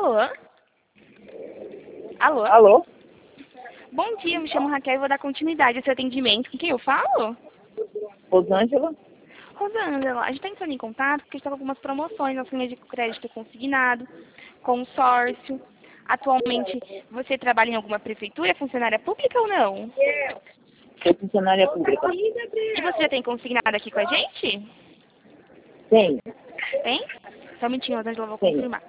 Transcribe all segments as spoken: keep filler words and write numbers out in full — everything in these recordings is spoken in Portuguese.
Alô? Alô? Alô? Bom dia, eu me chamo Raquel e vou dar continuidade a esse atendimento. Com quem eu falo? Rosângela? Rosângela, a gente está entrando em contato porque está com algumas promoções na linha de crédito consignado, consórcio. Atualmente, você trabalha em alguma prefeitura, funcionária pública ou não? Sou funcionária pública. E você já tem consignado aqui com a gente? Tem, Tem? Só um minutinho, Rosângela, eu vou tem. confirmar.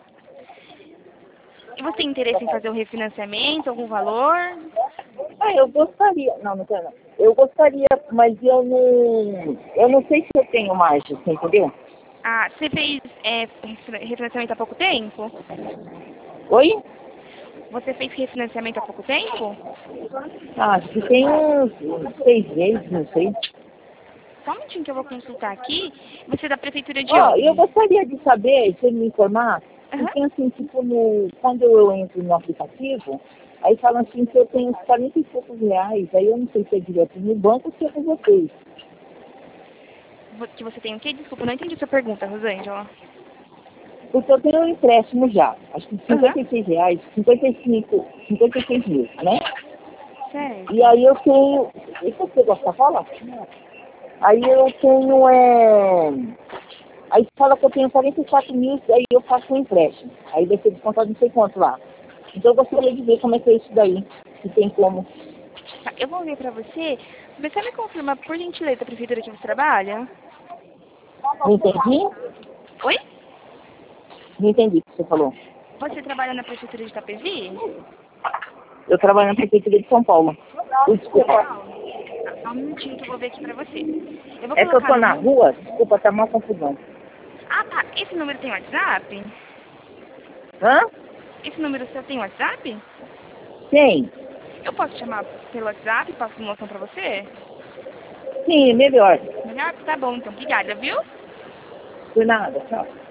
E você tem interesse em fazer um refinanciamento, algum valor? Ah, eu gostaria. Não, não quero não. Eu gostaria, mas eu não. Eu não sei se eu tenho margem, você entendeu? Ah, você fez é, refinanciamento há pouco tempo? Oi? Você fez refinanciamento há pouco tempo? Ah, acho que tem uns seis meses, não sei. Só um minutinho que eu vou consultar aqui. Você é da prefeitura de Ó, eu onde? gostaria de saber, se ele me informar, Aham. porque assim, tipo, no, quando eu entro no aplicativo, aí falam assim que eu tenho uns quarenta e poucos reais, aí eu não sei se é direto no banco ou se é com vocês. Vo- Que você tem o quê? Desculpa, eu não entendi sua pergunta, Rosângela. Porque eu tenho um empréstimo já, acho que Aham. cinquenta e seis reais, cinquenta e cinco, cinquenta e seis mil, né? E Certo. aí eu tenho, isso você gosta de falar? Aí eu tenho, é... Aí fala que eu tenho quarenta e quatro mil, aí eu faço um empréstimo. Aí vai ser descontado não sei quanto lá. Então eu gostaria de ver como é que é isso daí, se tem como. Tá, eu vou ver pra você. Você me confirma, por gentileza, a prefeitura que você trabalha? Não entendi? Oi? Não entendi o que você falou. Você trabalha na prefeitura de Itapevi? Eu trabalho na prefeitura de São Paulo. Ui, São desculpa. Paulo? Tá, só um minutinho que eu vou ver aqui pra você. Eu vou É que eu colocar tô no na número. rua, desculpa, tá uma confusão. Ah, tá. Esse número tem WhatsApp? Hã? Esse número seu tem WhatsApp? Tem. Eu posso chamar pelo WhatsApp e passo a noção pra você? Sim, melhor. Melhor? Tá bom, então. Obrigada, viu? Por nada, tchau.